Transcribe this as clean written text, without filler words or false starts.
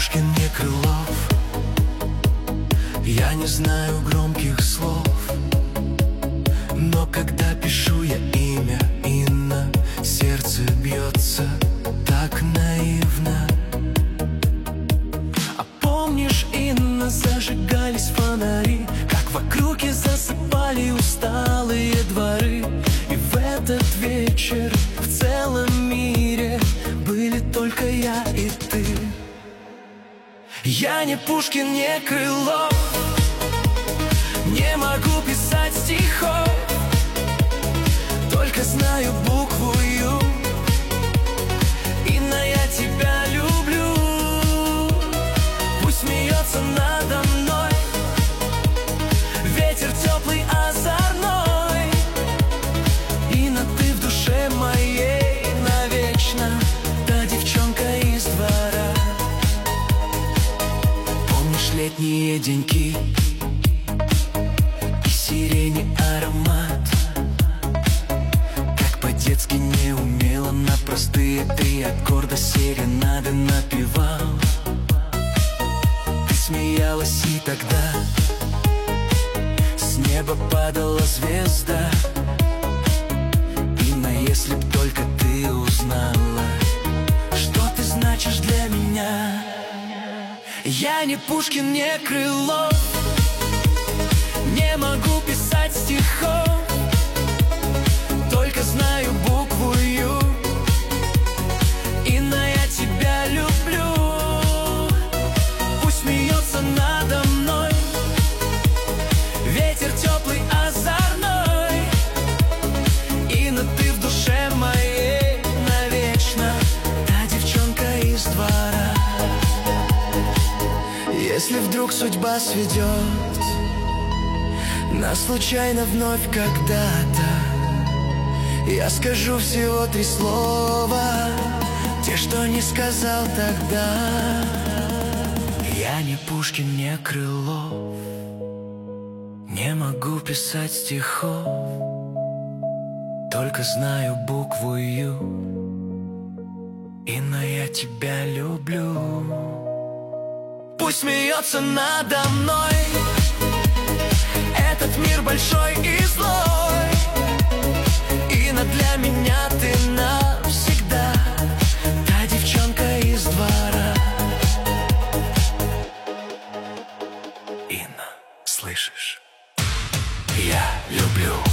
Пушкин, не Крылов. Я не знаю громких слов, но когда пишу я имя Инна, сердце бьется так наивно. А помнишь, Инна, зажигались фонари, как в округе засыпали усталые дворы? И в этот вечер в целом мире были только я и ты. Я не Пушкин, не Крылов, не могу писать стихов, только знаю букву Ю. Инна, я тебя люблю. Пусть смеется надо мной ветер теплый, озорной. Инна, ты в душе моей навечно, та девчонка из двора. Помнишь летние деньки и сирени аромат? Как по-детски неумело на простые 3 аккорда серенады напевал. Ты смеялась, и тогда с неба падала звезда. Инна, если б только ты узнала, что ты значишь для меня. Я не Пушкин, не Крылов, не могу писать стихов, только знаю букву Ю. Инна, я тебя люблю. Пусть смеется надо мной ветер теплый, озорной. Инна, ты в душе моей навечно, та девчонка из двора. Если вдруг судьба сведет нас случайно вновь когда-то, я скажу всего 3 слова, те, что не сказал тогда. Я не Пушкин, не Крылов, не могу писать стихов, только знаю букву Ю. Инна, я тебя люблю. Пусть смеется надо мной этот мир большой и злой. Инна, для меня ты навсегда, та девчонка из двора. Инна, слышишь? Я люблю.